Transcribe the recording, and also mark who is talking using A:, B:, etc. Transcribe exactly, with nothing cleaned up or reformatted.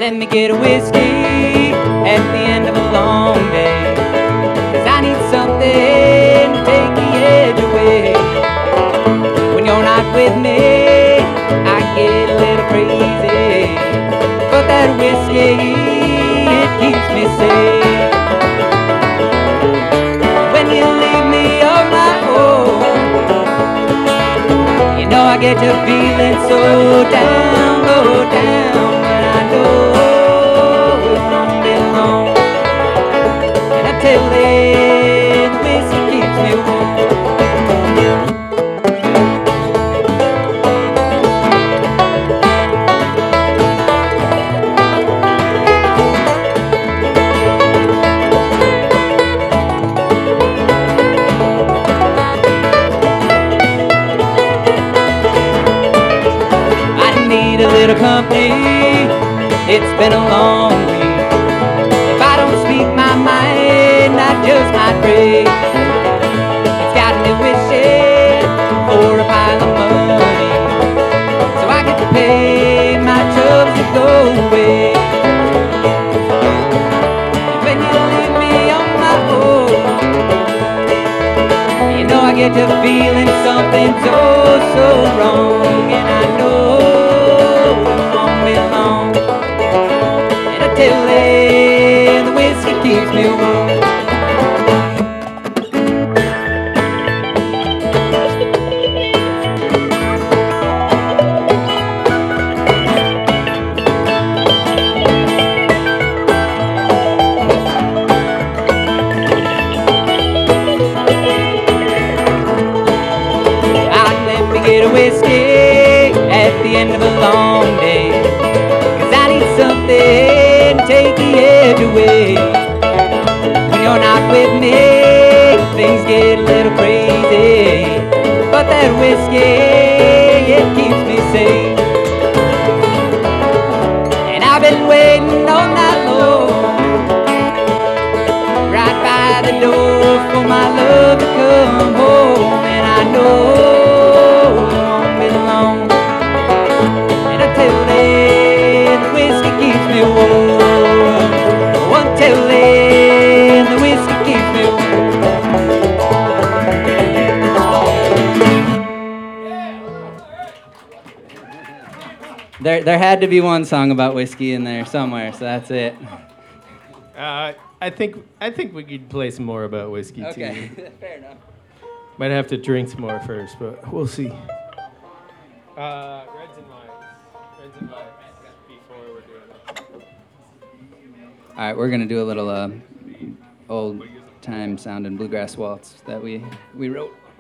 A: Let me get a whiskey at the end of a long day, 'cause I need something to take the edge away. When you're not with me, I get a little crazy, but that whiskey, it keeps me safe. When you leave me on my own, you know I get to feeling so down, low down, but I know it won't be long. And until then, the whiskey keeps me warm. Little company, it's been a long week. If I don't speak my mind, I just might break. It's got me wishing for a pile of money, so I get to pay my troubles to go away. And when you leave me on my own, you know I get to feeling something so, so wrong. And I know long. And until then, the whiskey keeps me warm. I'd let me get a whiskey at the end of a long day, something to take the edge away. When you're not with me, things get a little crazy, but that whiskey, it keeps me safe. And I've been waiting all night long, right by the door for my love to come home. And I know it won't be long. And until then, the whiskey keeps me warm. Until then, the whiskey keeps me warm. There, there had to be one song about whiskey in there somewhere, so that's it.
B: Uh, I think I think we could play some more about whiskey
A: Okay,
B: too.
A: fair enough.
B: Might have to drink some more first, but we'll see. Uh, Reds and Wines. Reds and Wines. Before we're doing it.
A: All right, we're gonna do a little uh, old time sounding bluegrass waltz that we we wrote.